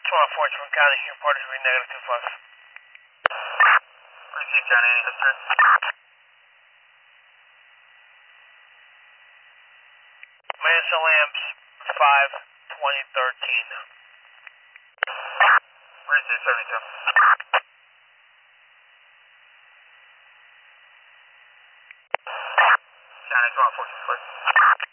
214 from County, report is reading negative 25. Receive County, any history? Mesa Lamps 5/2013. Receive 72. County 214, please.